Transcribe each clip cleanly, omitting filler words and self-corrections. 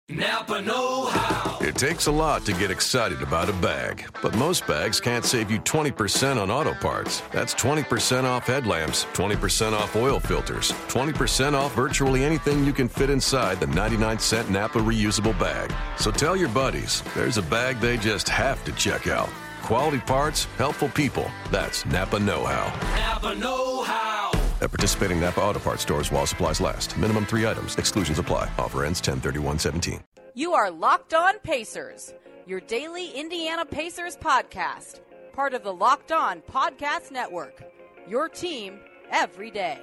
Napa know-how. It takes a lot to get excited about a bag, but most bags can't save you 20% on auto parts. That's 20% off headlamps, 20% off oil filters, 20% off virtually anything you can fit inside the 99-cent Napa reusable bag. So tell your buddies, there's a bag they just have to check out. Quality parts, helpful people. That's Napa know-how. Napa know-how. At participating Napa Auto Parts stores while supplies last. Minimum 3 items. Exclusions apply. Offer ends 10/31/17. You are Locked On Pacers, your daily Indiana Pacers podcast. Part of the Locked On Podcast Network. Your team every day.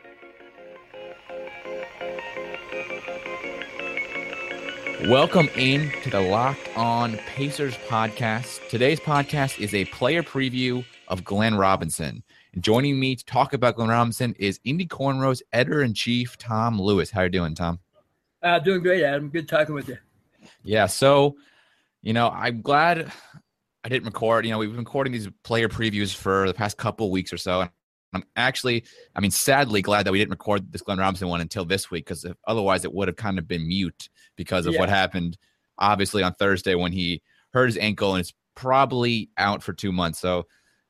Welcome in to the Locked On Pacers podcast. Today's podcast is a player preview of Glenn Robinson. And joining me to talk about Glenn Robinson is Indy Cornrow's editor-in-chief, Tom Lewis. How are you doing, Tom? Doing great, Adam. Good talking with you. Yeah, so, I'm glad I didn't record. We've been recording these player previews for the past couple weeks or so. And I'm actually, sadly glad that we didn't record this Glenn Robinson one until this week, because otherwise it would have kind of been mute because of what happened, obviously, on Thursday when he hurt his ankle and it's probably out for 2 months. So,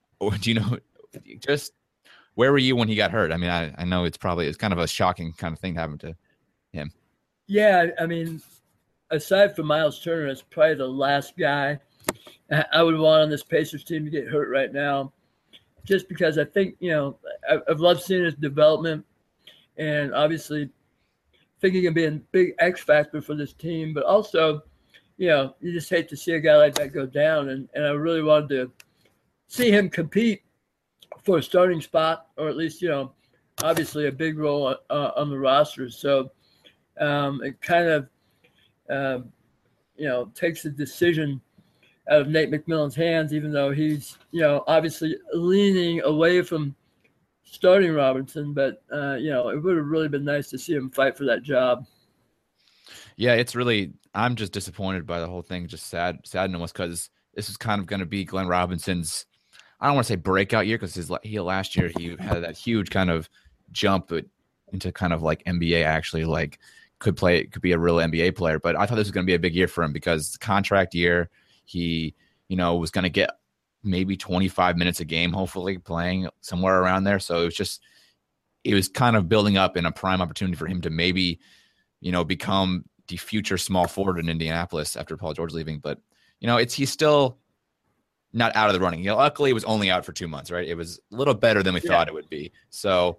just where were you when he got hurt? I know it's kind of a shocking kind of thing to happen to him. Yeah, aside from Miles Turner, it's probably the last guy I would want on this Pacers team to get hurt right now, just because I think, I've loved seeing his development, and obviously think he can be a big X factor for this team, but also, you just hate to see a guy like that go down, and I really wanted to see him compete for a starting spot, or at least, obviously a big role on the roster. So it kind of, takes the decision out of Nate McMillan's hands, even though he's, obviously leaning away from starting Robinson. But, it would have really been nice to see him fight for that job. Yeah, I'm just disappointed by the whole thing, just sad almost, because this is kind of going to be Glenn Robinson's, I don't want to say breakout year, because last year he had that huge kind of jump into kind of like NBA, actually, like could be a real NBA player. But I thought this was going to be a big year for him, because contract year, he, was going to get maybe 25 minutes a game, hopefully playing somewhere around there. So it was kind of building up in a prime opportunity for him to maybe, become the future small forward in Indianapolis after Paul George leaving. But, he's still not out of the running. Luckily it was only out for 2 months, right? It was a little better than we thought it would be. So,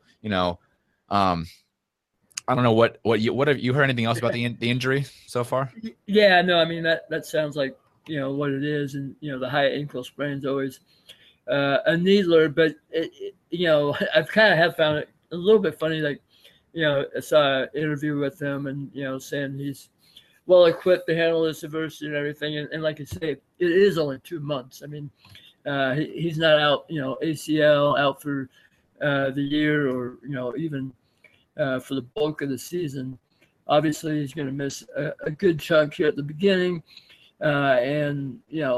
I don't know what have you heard anything else about the injury so far? Yeah, no, that sounds like, what it is. And, the high ankle sprain is always a needler, but I've kind of found it a little bit funny. Like, I saw an interview with him and, saying he's well equipped to handle this adversity and everything. And like I say, it is only 2 months. He's not out, ACL out for the year, or, even for the bulk of the season. Obviously, he's going to miss a good chunk here at the beginning. And,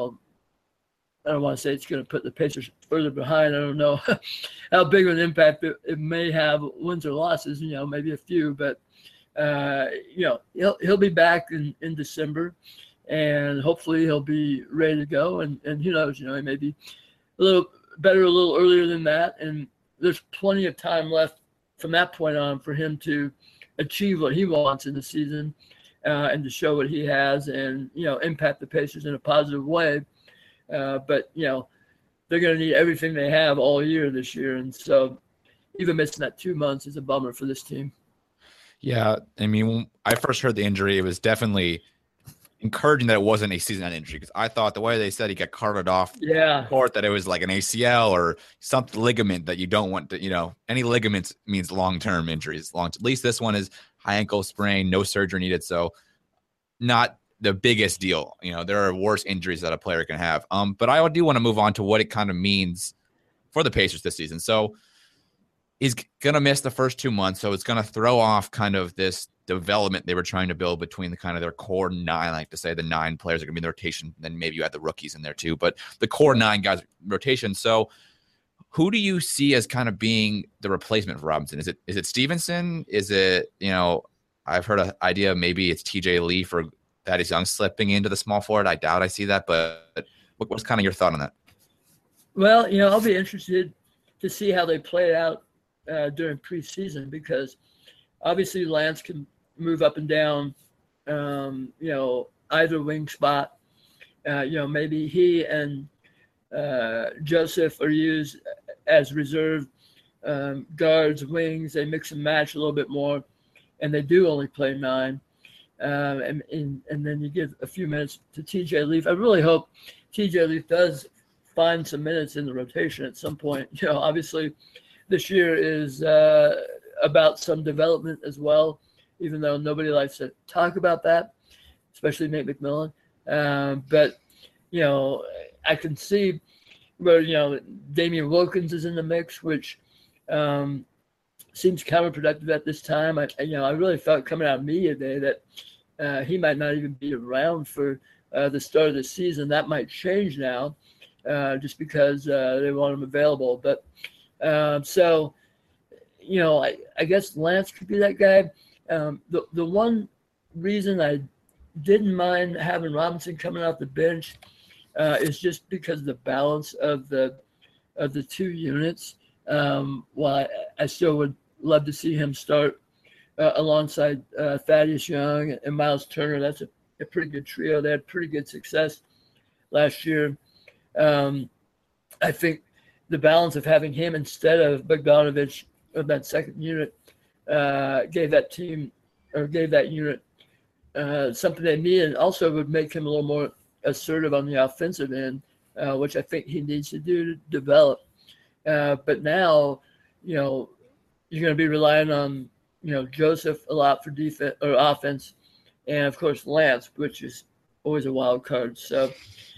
I don't want to say it's going to put the Pacers further behind. I don't know how big of an impact it may have, wins or losses, maybe a few. But, he'll be back in December, and hopefully he'll be ready to go. And who knows, he may be a little better a little earlier than that. And there's plenty of time left from that point on for him to achieve what he wants in the season, and to show what he has, and, impact the Pacers in a positive way. But, they're going to need everything they have all year this year. And so even missing that 2 months is a bummer for this team. Yeah. When I first heard the injury, it was definitely encouraging that it wasn't a season-end injury, because I thought the way they said he got carted off the court, that it was like an ACL or some ligament that you don't want to, any ligaments means long-term injuries. At least this one is high ankle sprain, no surgery needed. So not the biggest deal. There are worse injuries that a player can have. But I do want to move on to what it kind of means for the Pacers this season. So he's going to miss the first 2 months. So it's going to throw off kind of this development they were trying to build between the kind of their core 9, I like to say the 9 players are going to be in the rotation. Then maybe you add the rookies in there too, but the core 9 guys rotation. So who do you see as kind of being the replacement for Robinson? Is it Stevenson? Is it, I've heard an idea maybe it's TJ Lee for Thaddeus Young slipping into the small forward. I doubt I see that, but what's kind of your thought on that? Well, I'll be interested to see how they play it out during preseason, because obviously Lance can move up and down, either wing spot. Maybe he and Joseph are used as reserve guards, wings. They mix and match a little bit more, and they do only play 9. And then you give a few minutes to TJ Leaf. I really hope TJ Leaf does find some minutes in the rotation at some point. Obviously this year is about some development as well, even though nobody likes to talk about that, especially Nate McMillan. But I can see where, Damian Wilkins is in the mix, which seems counterproductive at this time. I really felt coming out of media day that he might not even be around for the start of the season. That might change now, just because they want him available. But I guess Lance could be that guy. The one reason I didn't mind having Robinson coming off the bench is just because of the balance of the 2 units. While I still would love to see him start alongside Thaddeus Young and Miles Turner. That's a pretty good trio. They had pretty good success last year. I think the balance of having him instead of Bogdanovich of that second unit gave that unit something they needed, and also would make him a little more assertive on the offensive end, which I think he needs to do to develop. But now, you're going to be relying on, Joseph a lot for defense or offense, and of course Lance, which is always a wild card. So,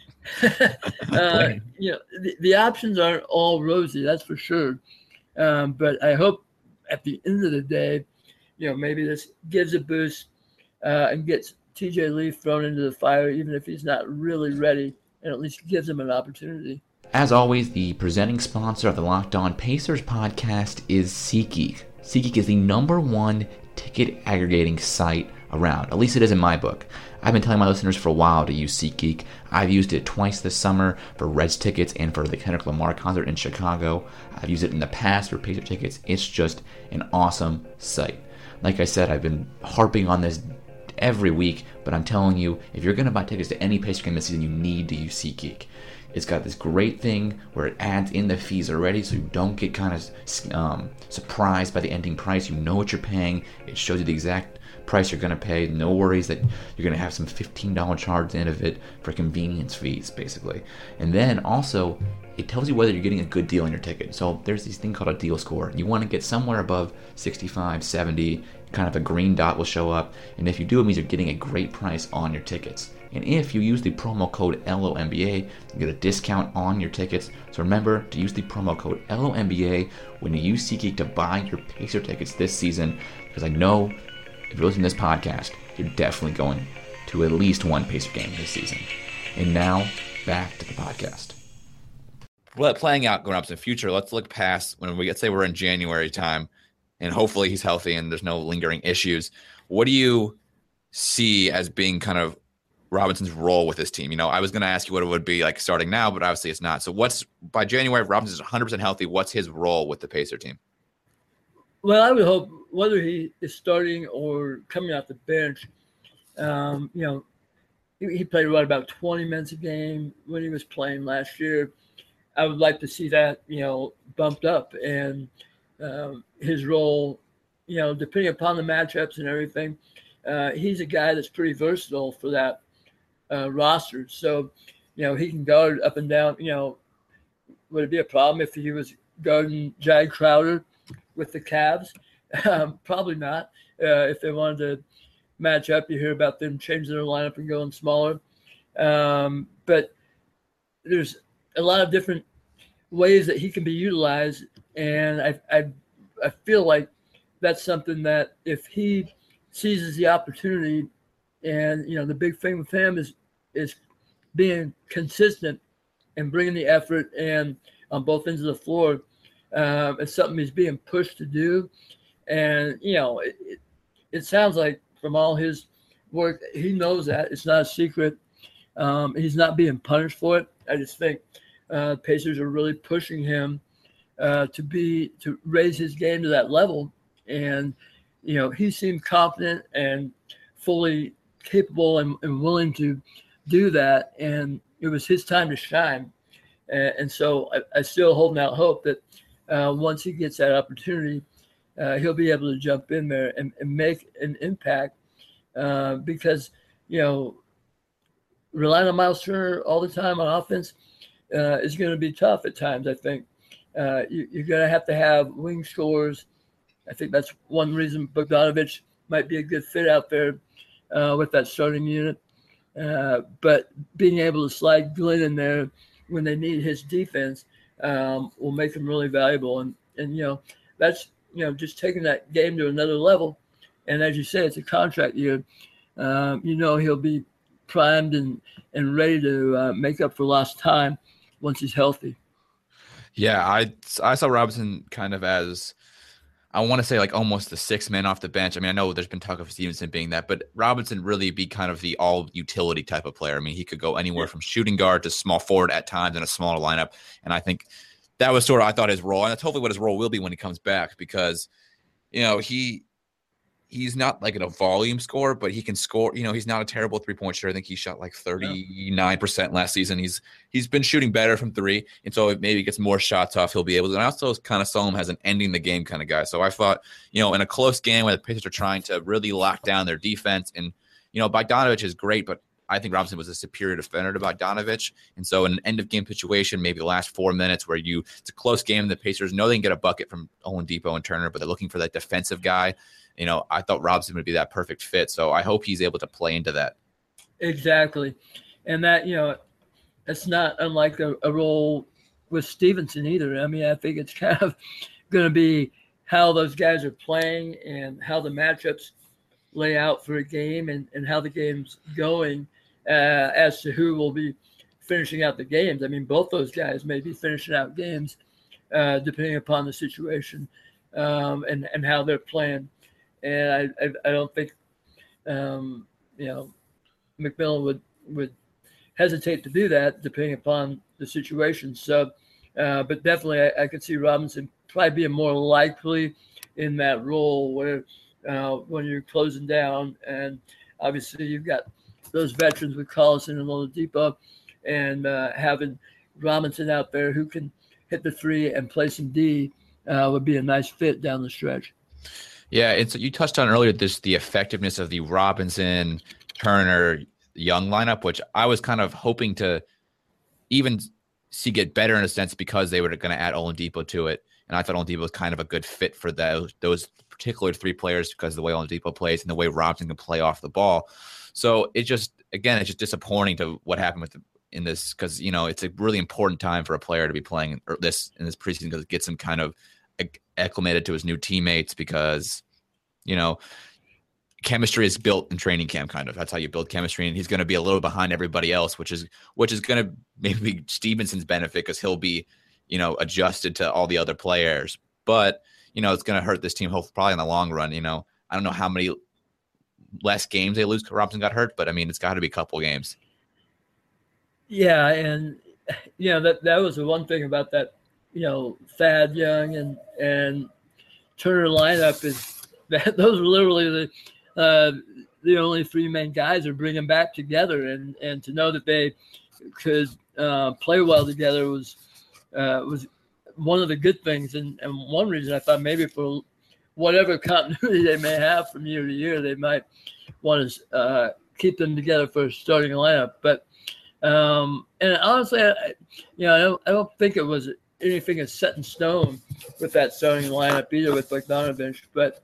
the options aren't all rosy, that's for sure. But I hope at the end of the day, maybe this gives a boost and gets TJ Leaf thrown into the fire, even if he's not really ready, and at least gives him an opportunity. As always, the presenting sponsor of the Locked On Pacers podcast is SeatGeek. SeatGeek is the #1 ticket aggregating site around. At least it is in my book. I've been telling my listeners for a while to use SeatGeek. I've used it twice this summer for Reds tickets and for the Kendrick Lamar concert in Chicago. I've used it in the past for Pacer tickets. It's just an awesome site. Like I said, I've been harping on this every week, but I'm telling you, if you're going to buy tickets to any Pacer game this season, you need to use SeatGeek. It's got this great thing where it adds in the fees already, so you don't get kind of surprised by the ending price. You know what you're paying. It shows you the exact price you're going to pay. No worries that you're going to have some $15 charge in of it for convenience fees, basically. And then also, it tells you whether you're getting a good deal on your ticket. So there's this thing called a deal score. You want to get somewhere above 65, 70, kind of a green dot will show up. And if you do, it means you're getting a great price on your tickets. And if you use the promo code LONBA, you get a discount on your tickets. So remember to use the promo code LONBA when you use SeatGeek to buy your Pacer tickets this season, because I know if you're listening to this podcast, you're definitely going to at least one Pacer game this season. And now, back to the podcast. Well, playing out going up to the future, let's look past when let's say we're in January time, and hopefully he's healthy and there's no lingering issues. What do you see as being kind of Robinson's role with this team? I was going to ask you what it would be like starting now, but obviously it's not. So by January, if Robinson is 100% healthy, what's his role with the Pacer team? Well, I would hope whether he is starting or coming off the bench, he played about 20 minutes a game when he was playing last year. I would like to see that, bumped up, and his role, depending upon the matchups and everything, he's a guy that's pretty versatile for that roster. So, he can guard up and down. Would it be a problem if he was guarding Jay Crowder with the Cavs? Probably not. If they wanted to match up, you hear about them changing their lineup and going smaller. But there's a lot of different ways that he can be utilized, and I feel like that's something that if he seizes the opportunity, and the big thing with him is being consistent and bringing the effort and on both ends of the floor. It's something he's being pushed to do, and it sounds like from all his work. He knows that. It's not a secret. He's not being punished for it. I just think Pacers are really pushing him to raise his game to that level. And, he seemed confident and fully capable and willing to do that. And it was his time to shine. And so I still hold out hope that once he gets that opportunity, he'll be able to jump in there and make an impact because, relying on Miles Turner all the time on offense is going to be tough at times, I think. You're going to have wing scorers. I think that's one reason Bogdanovich might be a good fit out there with that starting unit. But being able to slide Glenn in there when they need his defense will make him really valuable. And that's, just taking that game to another level. And as you say, it's a contract year. He'll be primed and ready to make up for lost time once he's healthy. Yeah, I saw Robinson kind of as, I want to say like almost the sixth man off the bench. I mean, I know there's been talk of Stevenson being that, but Robinson really be kind of the all utility type of player. I mean, he could go anywhere from shooting guard to small forward at times in a smaller lineup. And I think that was sort of, I thought, his role. And that's hopefully what his role will be when he comes back because, he's not like a volume scorer, but he can score. He's not a terrible 3-point shooter. I think he shot like 39% last season. He's been shooting better from three. And so if maybe he gets more shots off, he'll be able to. And I also kind of saw him as an ending the game kind of guy. So I thought, in a close game where the Pacers are trying to really lock down their defense and, Bogdanovich is great, but I think Robinson was a superior defender to Bogdanovich. And so in an end of game situation, maybe the last 4 minutes where it's a close game, the Pacers know they can get a bucket from Oladipo and Turner, but they're looking for that defensive guy. I thought Robinson would be that perfect fit. So I hope he's able to play into that. Exactly. And that, it's not unlike a role with Stevenson either. I mean, I think it's kind of going to be how those guys are playing and how the matchups lay out for a game and how the game's going as to who will be finishing out the games. I mean, both those guys may be finishing out games depending upon the situation and how they're playing. And I don't think, McMillan would hesitate to do that depending upon the situation. So, but definitely I could see Robinson probably being more likely in that role where when you're closing down. And obviously you've got those veterans with Collison and Oladipo and having Robinson out there who can hit the three and play some D would be a nice fit down the stretch. Yeah, and so you touched on earlier the effectiveness of the Robinson, Turner, Young lineup, which I was kind of hoping to even see get better in a sense because they were going to add Oladipo to it. And I thought Oladipo was kind of a good fit for those particular three players because of the way Oladipo plays and the way Robinson can play off the ball. So it's just disappointing to what happened in this because, it's a really important time for a player to be playing in this preseason because it gets him kind of acclimated to his new teammates because, chemistry is built in training camp kind of. That's how you build chemistry. And he's going to be a little behind everybody else, which is going to maybe be Stevenson's benefit because he'll be, adjusted to all the other players. But, it's going to hurt this team probably in the long run. I don't know how many less games they lose because Robinson got hurt, but I mean, it's got to be a couple games. Yeah. And, that was the one thing about that, Thad Young and Turner lineup is that those are literally the only three main guys are bringing back together, and to know that they could play well together was one of the good things, and one reason I thought maybe for whatever continuity they may have from year to year, they might want to keep them together for a starting lineup. But and honestly, I don't think it was anything is set in stone with that starting lineup either with Bogdanovich, but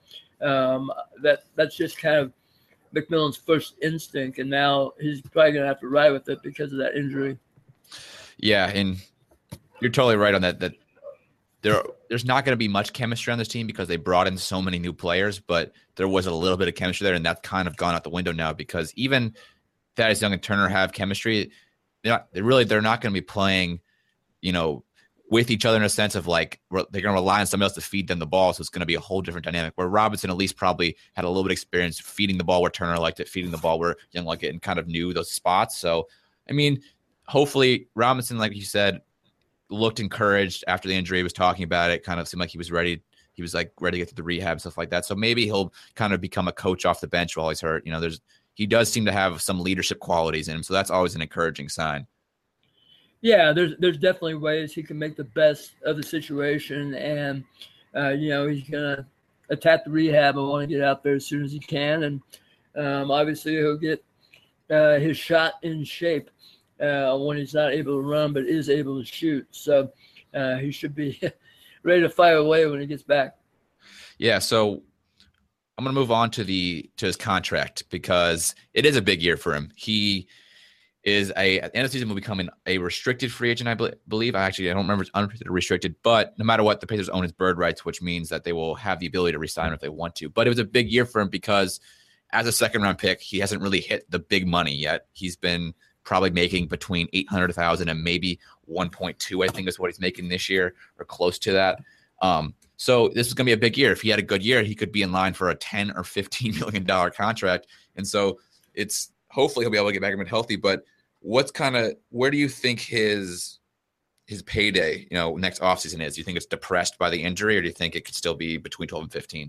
that's just kind of McMillan's first instinct, and now he's probably going to have to ride with it because of that injury. Yeah, and you're totally right on that. That there's not going to be much chemistry on this team because they brought in so many new players, but there was a little bit of chemistry there, and that's kind of gone out the window now because even Thaddeus Young and Turner have chemistry. They're not going to be playing, with each other in a sense of like they're going to rely on somebody else to feed them the ball. So it's going to be a whole different dynamic where Robinson at least probably had a little bit of experience feeding the ball where Turner liked it, feeding the ball where Young liked it, and kind of knew those spots. So, I mean, hopefully Robinson, like you said, looked encouraged after the injury. He was talking about it, kind of seemed like he was ready. He was like ready to get to the rehab and stuff like that. So maybe he'll kind of become a coach off the bench while he's hurt. He does seem to have some leadership qualities in him. So that's always an encouraging sign. Yeah, there's definitely ways he can make the best of the situation, and he's gonna attack the rehab and want to get out there as soon as he can, and obviously he'll get his shot in shape when he's not able to run but is able to shoot. So he should be ready to fire away when he gets back. Yeah, so I'm gonna move on to his contract because it is a big year for him. He is at the end of the season will become a restricted free agent, I believe. I don't remember if it's unrestricted or restricted, but no matter what, the Pacers own his bird rights, which means that they will have the ability to re-sign him if they want to. But it was a big year for him because as a second-round pick, he hasn't really hit the big money yet. He's been probably making between $800,000 and maybe 1.2, I think is what he's making this year, or close to that. So this is going to be a big year. If he had a good year, he could be in line for a $10 or $15 million contract. And so hopefully he'll be able to get back and healthy, but where do you think his payday, next offseason is? Do you think it's depressed by the injury, or do you think it could still be between 12 and 15?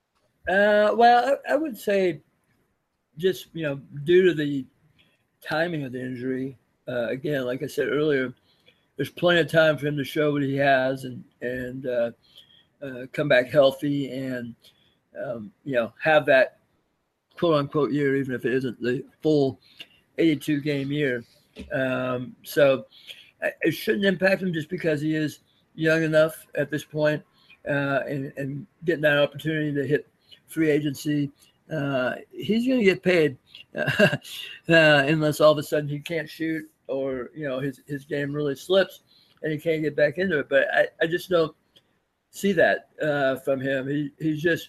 Well, I would say just, due to the timing of the injury, again, like I said earlier, there's plenty of time for him to show what he has and come back healthy and, have that quote unquote year, even if it isn't the full 82 game year. So it shouldn't impact him just because he is young enough at this point, and getting that opportunity to hit free agency. He's going to get paid unless all of a sudden he can't shoot or, his game really slips and he can't get back into it. But I just don't see that from him. He's just,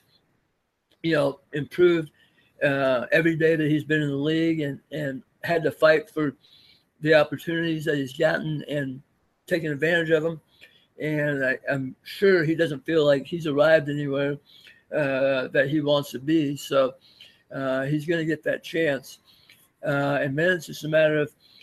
improved every day that he's been in the league and had to fight for the opportunities that he's gotten and taking advantage of them. And I'm sure he doesn't feel like he's arrived anywhere that he wants to be. So he's going to get that chance. And then it's just a matter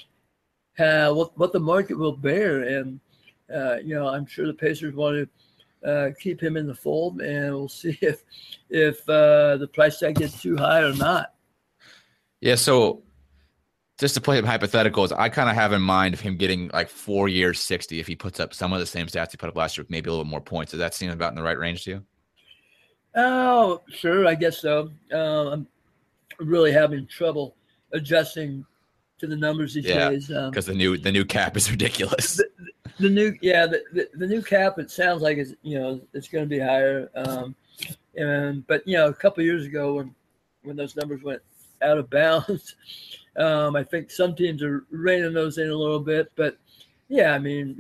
of what the market will bear. And, I'm sure the Pacers want to keep him in the fold, and we'll see if the price tag gets too high or not. Yeah, so just to play hypotheticals, I kind of have in mind of him getting like 4 years, 60, if he puts up some of the same stats he put up last year, maybe a little more points. Does that seem about in the right range to you? Oh, sure, I guess so. I'm really having trouble adjusting to the numbers these days. Because the new cap is ridiculous. The new cap, it sounds like it's going to be higher. But a couple of years ago when those numbers went out of bounds, I think some teams are reining those in a little bit. But yeah,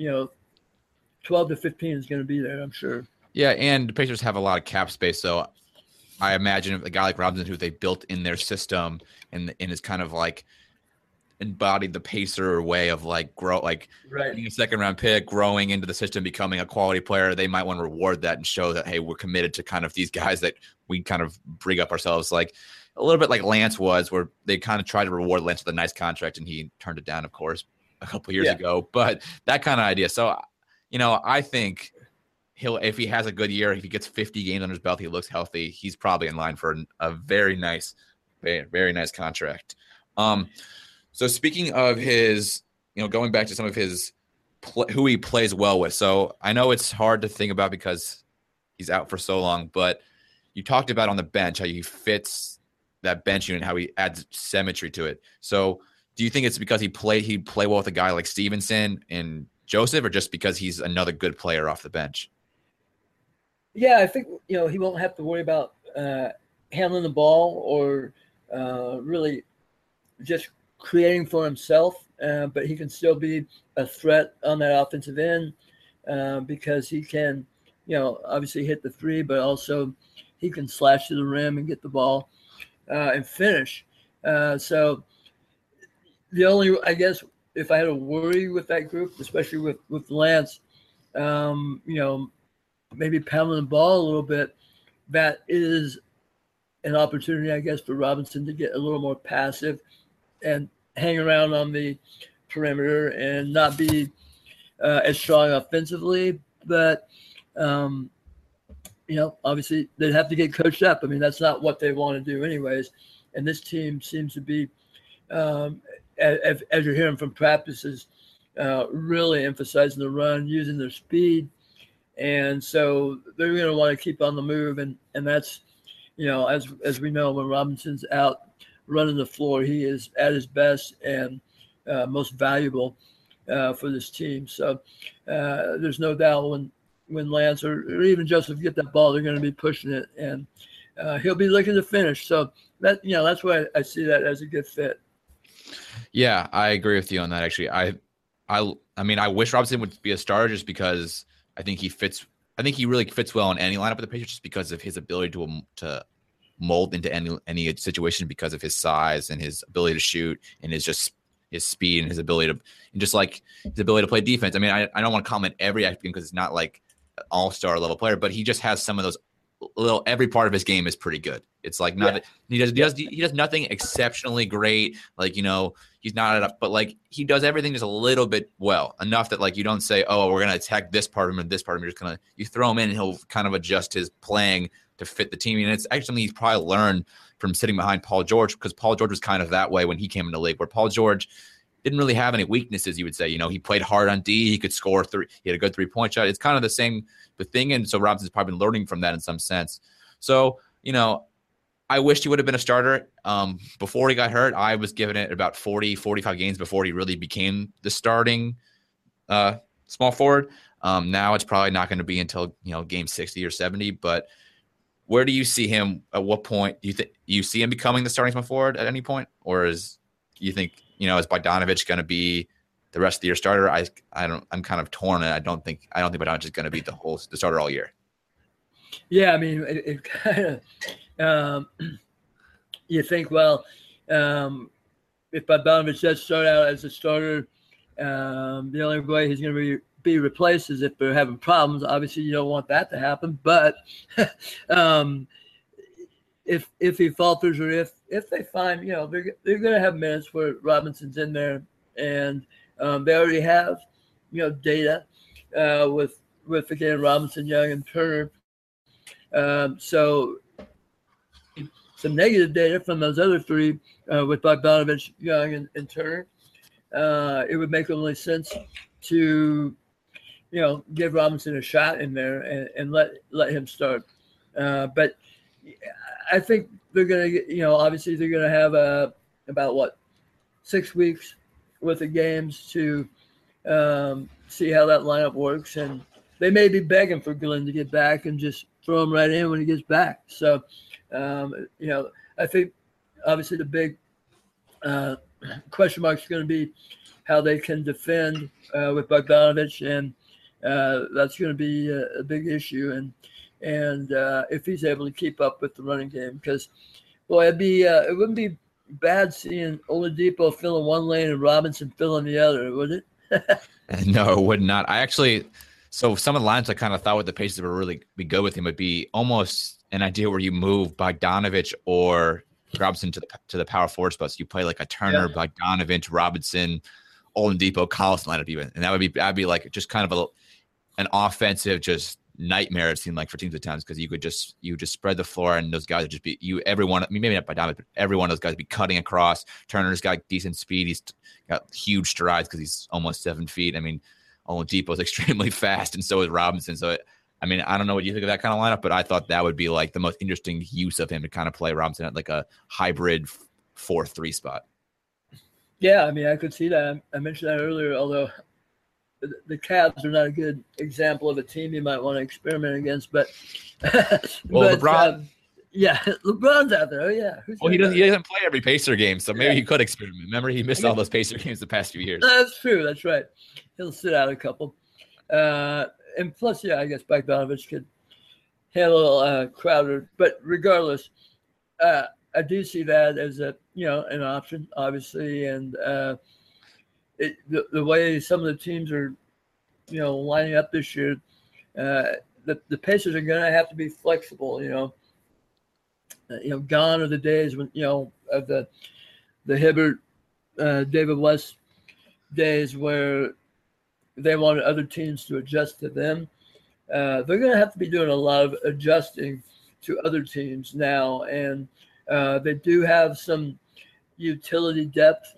12 to 15 is going to be there, I'm sure. Yeah, and the Pacers have a lot of cap space, so I imagine a guy like Robinson, who they built in their system and is kind of like embodied the Pacer way of like being a second round pick, growing into the system, becoming a quality player. They might want to reward that and show that, hey, we're committed to kind of these guys that we kind of bring up ourselves, like a little bit like Lance was, where they kind of tried to reward Lance with a nice contract and he turned it down, of course, a couple of years ago. But that kind of idea. So, I think if he has a good year, if he gets 50 games under his belt, he looks healthy, he's probably in line for a very nice, very, very nice contract. So speaking of his, going back to some of his who he plays well with. So I know it's hard to think about because he's out for so long, but you talked about on the bench how he fits that bench unit, how he adds symmetry to it. So do you think it's because he play well with a guy like Stevenson and Joseph, or just because he's another good player off the bench? Yeah, I think, he won't have to worry about handling the ball or really just creating for himself, but he can still be a threat on that offensive end because he can, obviously hit the three, but also he can slash to the rim and get the ball and finish. So the only, I guess, if I had a worry with that group, especially with Lance, maybe pounding the ball a little bit, that is an opportunity, I guess, for Robinson to get a little more passive and hang around on the perimeter and not be as strong offensively. But, obviously they'd have to get coached up. I mean, that's not what they want to do anyways. And this team seems to be, as you're hearing from practices, really emphasizing the run, using their speed. And so they're going to want to keep on the move. And that's, as we know, when Robinson's out running the floor, he is at his best and most valuable for this team. So there's no doubt when Lance or even Joseph get that ball, they're going to be pushing it, and he'll be looking to finish. So that's why I see that as a good fit. Yeah, I agree with you on that. Actually, I wish Robinson would be a starter just because I think he fits. I think he really fits well in any lineup of the Patriots just because of his ability to mold into any situation because of his size and his ability to shoot and his speed and his ability to play defense. I mean, I don't want to comment every aspect because it's not like an all-star level player, but he just has some of those every part of his game is pretty good. It's like he does nothing exceptionally great. Like, he's not but like he does everything just a little bit well enough that like you don't say, oh, we're going to attack this part of him and this part of him. You're just going to, you throw him in and he'll kind of adjust his playing to fit the team. And it's actually something he's probably learned from sitting behind Paul George, because Paul George was kind of that way when he came into the league, where Paul George didn't really have any weaknesses, you would say. He played hard on D. He could score three. He had a good 3-point shot. It's kind of the same thing. And so Robinson's probably been learning from that in some sense. So, I wished he would have been a starter. Before he got hurt, I was giving it about 40, 45 games before he really became the starting small forward. Now it's probably not going to be until, game 60 or 70. But where do you see him? At what point do you see him becoming the starting small forward at any point? Or is you think, is Bogdanovich going to be the rest of the year starter? I'm kind of torn, and I don't think Bogdanovich is going to be the starter all year. Yeah, I mean, it kind of you think, well, if Bogdanovich does start out as a starter, the only way he's going to be replaced is if they're having problems. Obviously, you don't want that to happen, but if he falters, or if they find, they're going to have minutes where Robinson's in there, and they already have, data with again Robinson, Young, and Turner. So some negative data from those other three with Bogdanovich, Young, and Turner. It would make only sense to, give Robinson a shot in there and let him start. But I think they're going to get, obviously they're going to have about 6 weeks worth of games to see how that lineup works. And they may be begging for Glenn to get back and just throw him right in when he gets back. So, I think obviously the big question mark is going to be how they can defend with Bogdanovich, and that's going to be a big issue. And if he's able to keep up with the running game, because boy, it wouldn't be bad seeing Oladipo filling one lane and Robinson filling the other, would it? No, it would not. So some of the lines I kind of thought with the Pacers would really be good with him would be almost an idea where you move Bogdanovich or Robinson to the power forward spots. You play like a Turner, Bogdanovich, Robinson, Oladipo, Collins lineup even, and that'd be like just kind of an offensive just nightmare, it seemed like, for teams at times, because you just spread the floor and those guys would just be everyone. I mean, maybe not Bogdanovich, but every one of those guys would be cutting across. Turner's got decent speed. He's got huge strides because he's almost 7 feet. I mean, Oladipo is extremely fast, and so is Robinson. So, I mean, I don't know what you think of that kind of lineup, but I thought that would be like the most interesting use of him to kind of play Robinson at like a hybrid 4-3 spot. Yeah, I mean, I could see that. I mentioned that earlier, although the Cavs are not a good example of a team you might want to experiment against. But LeBron. LeBron's out there. Oh, yeah. He doesn't play every Pacer game, so maybe he could experiment. Remember, he missed all those Pacer games the past few years. That's true. That's right. He'll sit out a couple. And plus, I guess Bogdanovich could handle Crowder. But regardless, I do see that as an option, obviously. And the way some of the teams are lining up this year, the Pacers are going to have to be flexible. Gone are the days when of the Hibbert, David West days where they wanted other teams to adjust to them. They're going to have to be doing a lot of adjusting to other teams now, and they do have some utility depth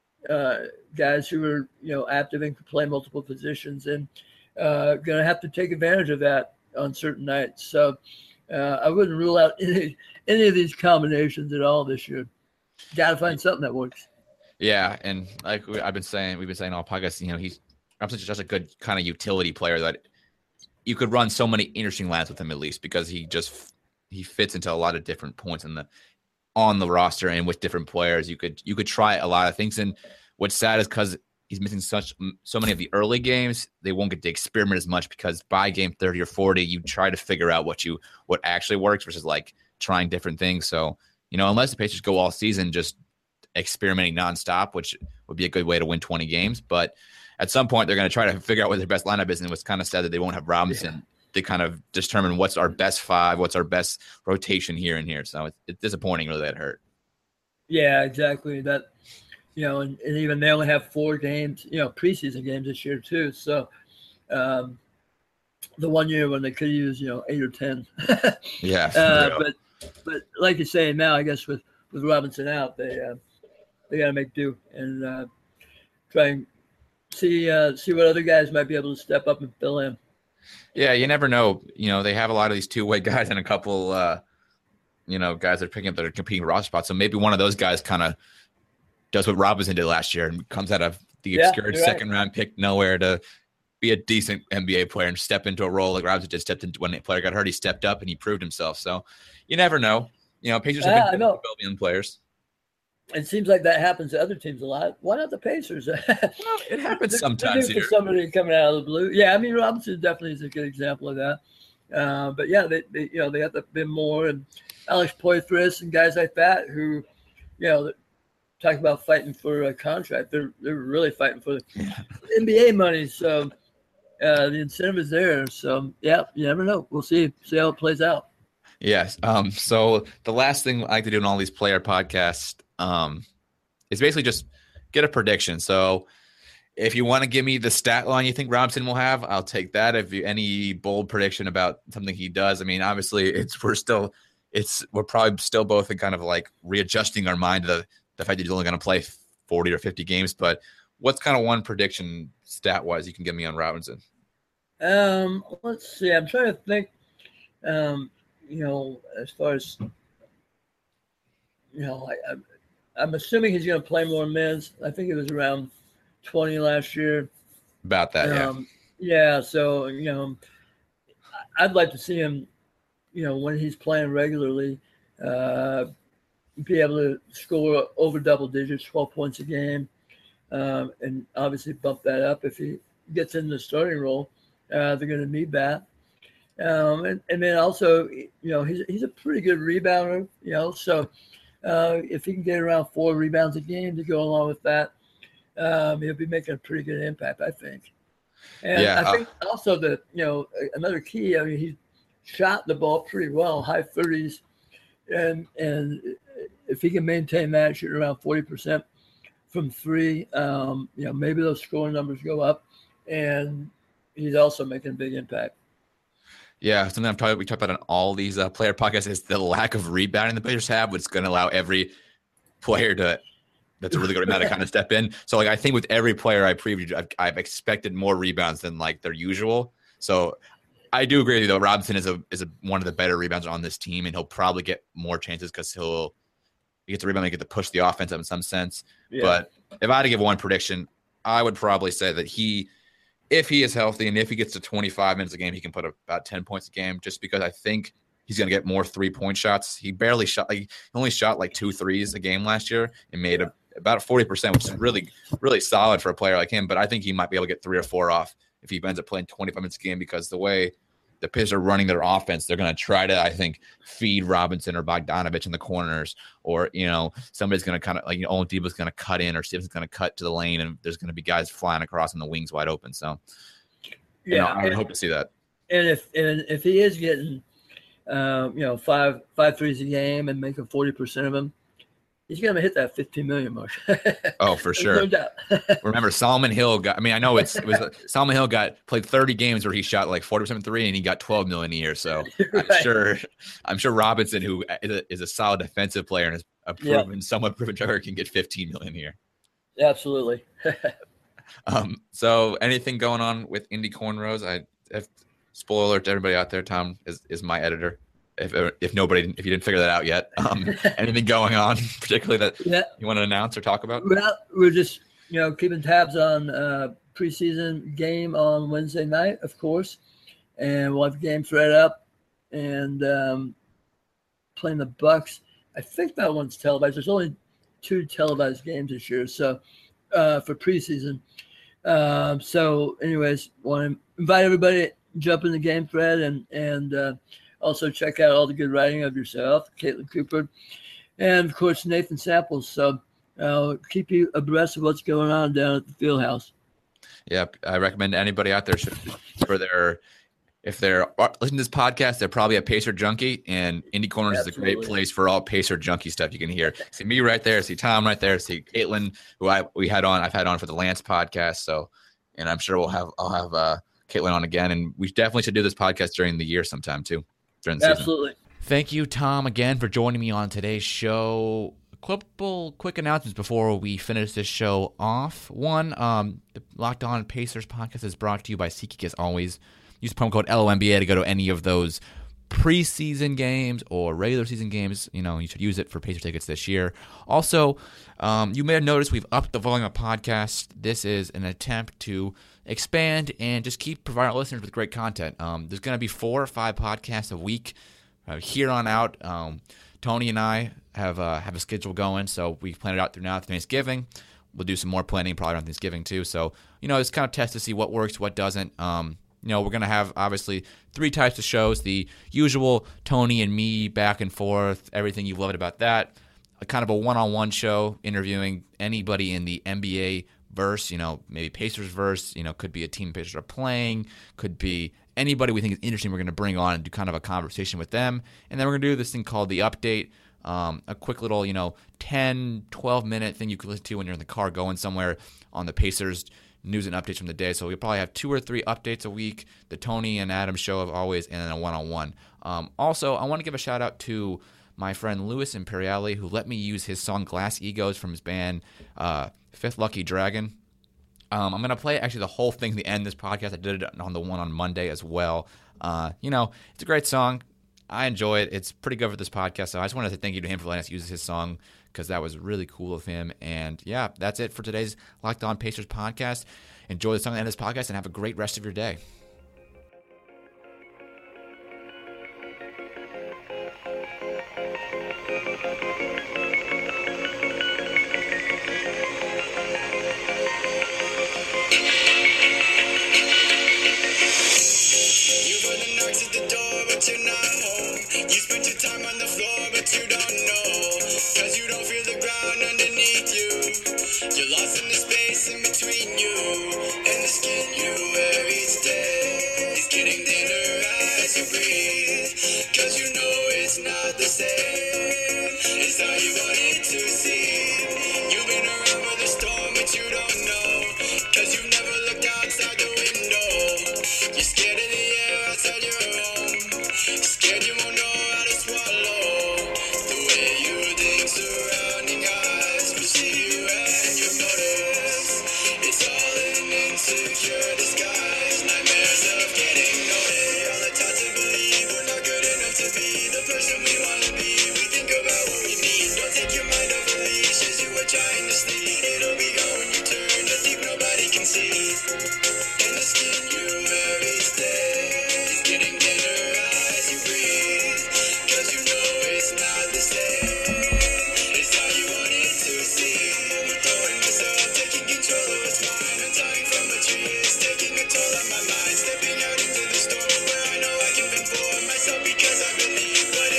guys who are active and can play multiple positions, and going to have to take advantage of that on certain nights. So I wouldn't rule out any of these combinations at all this year. Got to find something that works. Yeah, and like we've been saying all podcasts, he's just a good kind of utility player that you could run so many interesting lines with him, at least because he fits into a lot of different points on the roster and with different players. You could try a lot of things. And what's sad is because he's missing so many of the early games, they won't get to experiment as much because by game 30 or 40, you try to figure out what actually works versus like trying different things. So, unless the Pacers go all season just experimenting nonstop, which would be a good way to win 20 games. But at some point, they're going to try to figure out what their best lineup is. And it was kind of sad that they won't have Robinson to kind of determine what's our best five, what's our best rotation here and here. So it's disappointing, really, that hurt. Yeah, exactly. That, and even they only have 4 games, preseason games this year too. So the one year when they could use, 8 or 10. Yeah. But like you're saying now, I guess with Robinson out, they got to make do and try and see what other guys might be able to step up and fill in. Yeah, you never know. They have a lot of these two-way guys and a couple, guys that are picking up that are competing roster spots. So maybe one of those guys kind of does what Robinson did last year and comes out of the obscure second-round pick nowhere to be a decent NBA player and step into a role like Robinson just stepped into when the player got hurt. He stepped up and he proved himself. So you never know. Pacers have been young players. It seems like that happens to other teams a lot. Why not the Pacers? Well, it happens sometimes here. Somebody coming out of the blue. Yeah, I mean, Robinson definitely is a good example of that. But yeah, they have to be more, and Alex Poitras and guys like that who, talk about fighting for a contract. They're really fighting for NBA money. So the incentive is there. So yeah, you never know. We'll see how it plays out. Yes. So the last thing I like to do in all these player podcasts is basically just get a prediction. So if you want to give me the stat line you think Robinson will have, I'll take that. If you any bold prediction about something he does, I mean, obviously we're probably still both in kind of like readjusting our mind to the fact that he's only going to play 40 or 50 games. But what's kind of one prediction stat wise you can give me on Robinson? Let's see. I'm trying to think. As far as I'm assuming he's going to play more minutes. I think it was around 20 last year. About that, yeah. Yeah, so, I'd like to see him, when he's playing regularly, be able to score over double digits, 12 points a game, and obviously bump that up. If he gets in the starting role, they're going to need that. And then also, he's a pretty good rebounder, so if he can get around 4 rebounds a game to go along with that, he'll be making a pretty good impact, I think. And I think also that, another key, I mean, he shot the ball pretty well, high 30s, and if he can maintain that, shooting around 40% from 3, maybe those scoring numbers go up, and he's also making a big impact. Yeah, something we talked about on all these player podcasts is the lack of rebounding the Pacers have, which is going to allow every player that's a really good rebounder to kind of step in. So, like, I think with every player I previewed, I've expected more rebounds than like their usual. So, I do agree with you though. Robinson is one of the better rebounders on this team, and he'll probably get more chances because he gets a rebound and get to push the offense up in some sense. Yeah. But if I had to give one prediction, I would probably say that if he is healthy and if he gets to 25 minutes a game, he can put up about 10 points a game, just because I think he's going to get more 3-point shots. He barely shot, he only shot like 2 threes a game last year and made about 40%, which is really, really solid for a player like him. But I think he might be able to get 3 or 4 off if he ends up playing 25 minutes a game, because the way the Pacers are running their offense, they're going to try to, I think, feed Robinson or Bogdanovich in the corners, or, somebody's going to kind of like, Oladipo's going to cut in, or Stevenson's going to cut to the lane, and there's going to be guys flying across in the wings wide open. So Yeah, I would hope to see that. And if he is getting, five threes a game and making 40% of them, he's going to hit that 15 million mark. Oh, for sure. No doubt. Remember, Solomon Hill got. I mean, I know it was Solomon Hill played 30 games where he shot like 40% from three, and he got 12 million a year. So right. I'm sure Robinson, who is a solid defensive player and is somewhat proven track, can get 15 million a year. Absolutely. So anything going on with Indy Cornrows? Spoiler alert to everybody out there, Tom is my editor. If you didn't figure that out yet, anything going on particularly that you want to announce or talk about? Well, we're just keeping tabs on preseason game on Wednesday night, of course, and we'll have games right up and playing the Bucks. I think that one's televised. There's only 2 televised games this year, so for preseason. So, anyways, want to invite everybody to jump in the game thread and also check out all the good writing of yourself, Caitlin Cooper, and of course Nathan Samples. So keep you abreast of what's going on down at the field house. Yeah, I recommend anybody out there if they're listening to this podcast, they're probably a Pacer junkie, and Indy Corners is a great place for all Pacer junkie stuff you can hear. See me right there, see Tom right there, see Caitlin, who I've had on for the Lance podcast. So, and I'm sure I'll have Caitlin on again, and we definitely should do this podcast during the year sometime too. During the season. Absolutely. Thank you, Tom, again for joining me on today's show. Couple quick announcements before we finish this show off. One, the Locked On Pacers podcast is brought to you by SeatGeek as always. Use promo code LONBA to go to any of those preseason games or regular season games. You should use it for Pacer tickets this year. Also, you may have noticed we've upped the volume of podcasts. This is an attempt to expand and just keep providing our listeners with great content. There's going to be 4 or 5 podcasts a week here on out. Tony and I have a schedule going, so we've planned it out through now through Thanksgiving. We'll do some more planning probably on Thanksgiving too. So, it's kind of test to see what works, what doesn't. We're going to have obviously 3 types of shows. The usual Tony and me back and forth, everything you've loved about that. A kind of a one-on-one show interviewing anybody in the NBA verse, maybe Pacers verse, could be a team Pacers are playing, could be anybody we think is interesting we're going to bring on and do kind of a conversation with them. And then we're going to do this thing called The Update, a quick little, 10, 12-minute thing you can listen to when you're in the car going somewhere on the Pacers news and updates from the day. So we'll probably have 2 or 3 updates a week, the Tony and Adam show of always, and then a one-on-one. Also, I want to give a shout-out to my friend Louis Imperiale, who let me use his song Glass Egos from his band Fifth Lucky Dragon. I'm going to play actually the whole thing at the end of this podcast. I did it on the one on Monday as well. It's a great song. I enjoy it. It's pretty good for this podcast. So I just wanted to thank you to him for letting us use his song because that was really cool of him. And yeah, that's it for today's Locked On Pacers podcast. Enjoy the song at the end of this podcast and have a great rest of your day.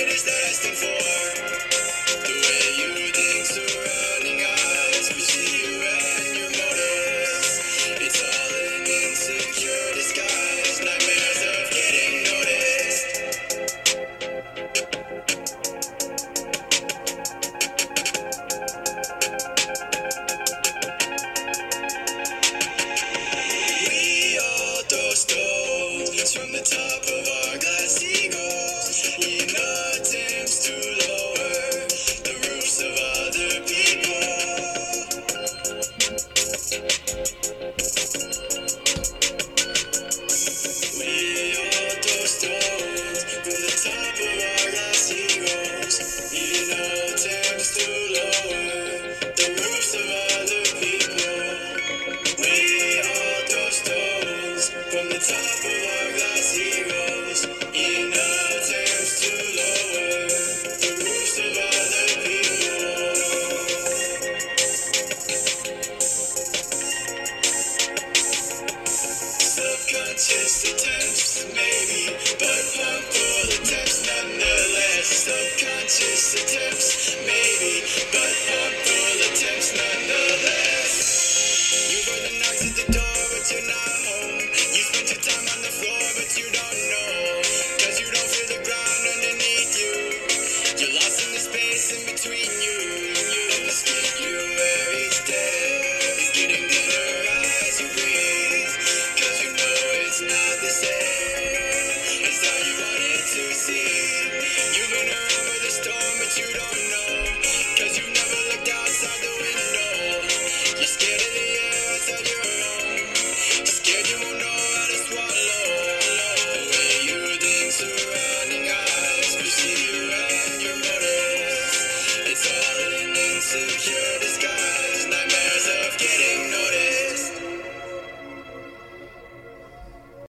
The way you think surrounding us, we see you. you don't know.